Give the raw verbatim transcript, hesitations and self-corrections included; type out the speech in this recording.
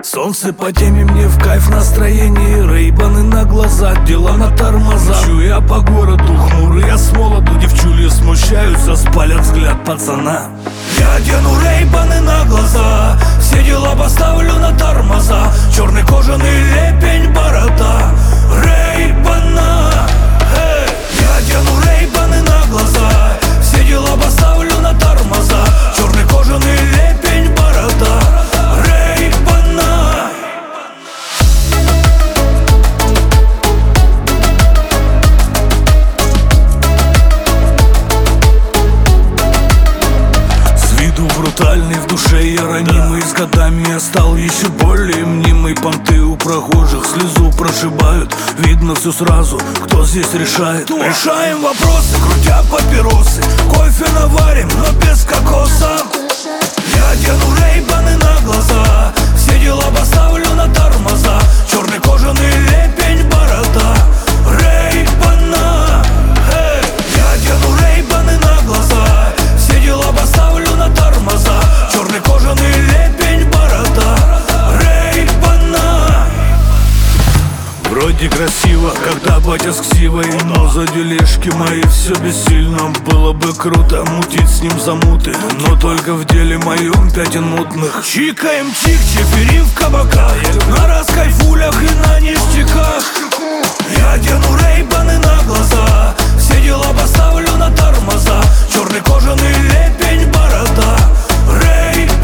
Солнце по теме, мне в кайф настроение. Рейбаны на глаза, дела на тормоза. Чу я по городу, хмурый я с молоду. Девчули смущаются, спалят взгляд пацана. Я одену рейбаны на глаза, все дела поставлю на тормоза. Черный кожаный лепень, борода рейбана. Hey! Я одену рейбаны на глаза, все дела поставлю на тормоза. Черный кожаный лепень, борода рейбана. С виду брутальный, в душе я ранимый. С годами я стал еще более мнимый. Понты у прохожих слезу прошибают. Видно все сразу, кто здесь решает. Решаем вопросы, крутя папиросы. Кофе наварим, но без кокоса. Я одену рейбаны на глаза, все дела поставлю на тормоза. Черный кожаный лепень, борода рейбана. Hey! Я одену рейбаны на глаза, все дела поставлю на тормоза. Черный кожаный лепень, борода рейбана. Вроде красиво, когда батя с ксивой, но за дележки мои все бессильно. Было бы круто мутить с ним замуты, но только в деле моем пятен мутных. Чикаем чик, чеферим в кабаках, на раскайфулях и на ништяках. Я одену рейбаны на глаза, все дела поставлю на тормоза. Черный кожаный лепень, борода рейбана.